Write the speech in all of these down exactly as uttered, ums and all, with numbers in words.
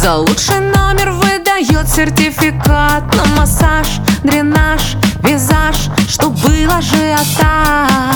За лучший номер выдает сертификат на массаж, дренаж, визаж, чтоб был ажиотаж.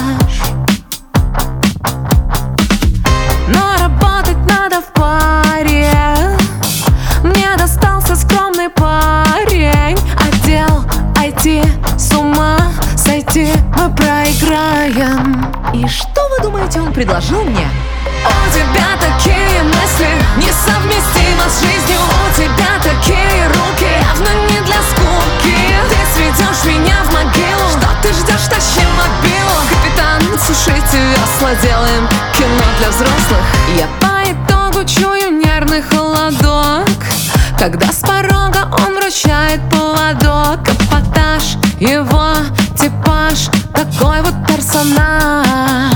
Но работать надо в паре. Мне достался скромный парень. Отдел ай ти, с ума сойти мы проиграем. И что вы думаете, он предложил мне? У тебя такие мысли, несовместимы с жизнью. У тебя такие руки, явно не для скуки. Ты сведешь меня в могилу. Что ты ждешь, тащи мобилу. Капитан, сушите весла, делаем кино для взрослых. Я по итогу чую нервный холодок, когда с порога он вручает поводок. Эпатаж, его типаж, такой вот персонаж.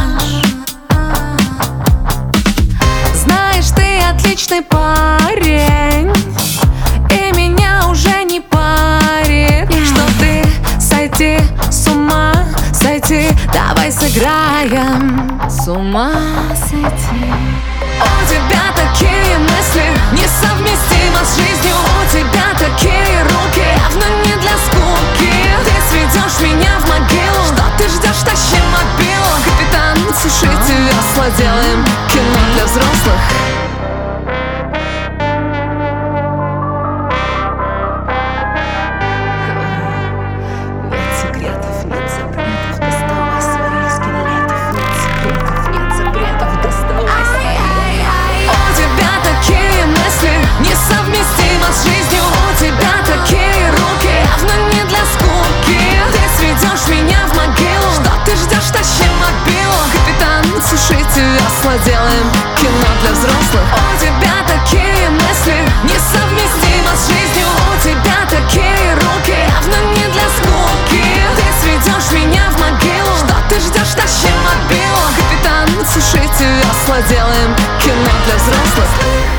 Знаешь, ты отличный парень, и меня уже не парит, что ты сойти с ума сойти. Давай сыграем с ума сойти. У тебя такие мысли, несовместимы с жизнью. У тебя такие руки, явно не для скуки. Ты сведешь меня в могилу. Что ты ждешь, тащи мобилу. Капитан, сушите весла, делаем кино для взрослых. Нет секретов, нет запретов, доставай своих скелетов. Нет секретов, нет запретов, доставай своих. У тебя такие мысли, несовместимы с жизнью. У тебя такие руки, явно не для скуки. Ты сведешь меня в могилу. Что ты ждешь, тащи мобилу. Капитан, сушите весла, делаем кино для взрослых. У тебя такие мысли, несовместимы с жизнью. У тебя такие руки, явно не для скуки. Ты сведешь меня в могилу. Что ты ждешь, тащи мобилу. Капитан, сушите весла, делаем кино для взрослых.